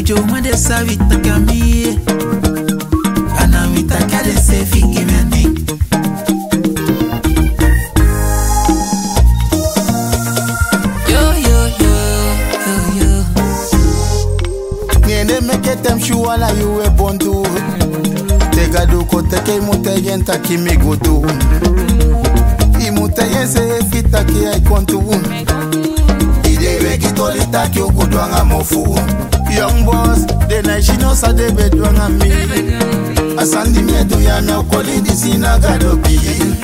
Ujo mwende savita kami Anamita kade sefi kimeni Niende meke tem shuala you e bondu Tega do kote ke imute yenta ki mi godu Imute yense fita ki ay kontu Ide weki tolita ki okudu anga mofu Young boss, the night she knows how they be doing on me. Asandi me to ya na okoli di sina gadopi.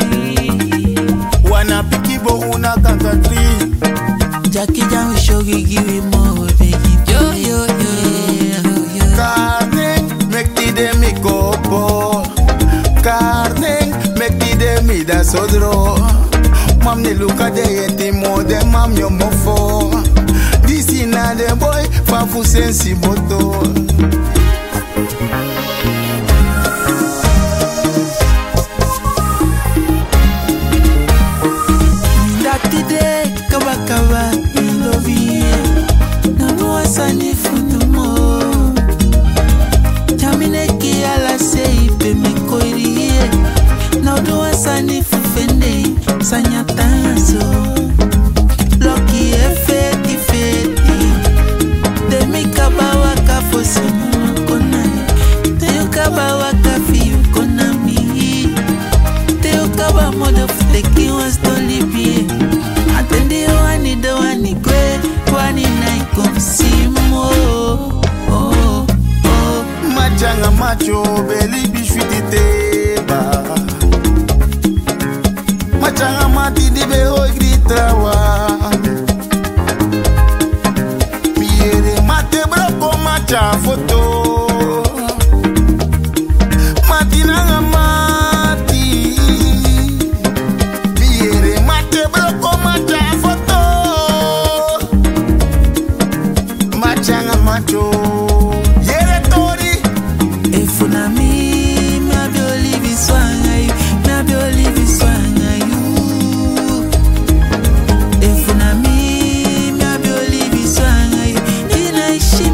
Wana pikibo una kankatri. Jackie Jan shogi give more begi. Yo. Carne, make the de mi copo. Carne, make the de mi da sodro. Mam ne luka de yeti mo de mam yo mofo. This in a the boy, fafu sensi boto. Today, kaba, in love you. Namu asani funumo. Jamine ki ala sei pe mi koiri. Na do asani fufende, sanya tanzo. Lucky efeti. De mi kaba waka fosi kona. Te kaba waka fi kona mi. Te kaba modo fleki was to libi. Atende wani do wani kwe wani nai komsimo. Machanga macho beli bishwiti teba. Machanga mati di be hoi gritrawa. Miere mate broko macha foto. Mati nanga mati. Miere mate broko macha foto. Machanga macho. Yere tori. Efunami, me abi olivi swanga you, me abi olivi swanga you. Efunami, me abi olivi swanga you. Ina ishi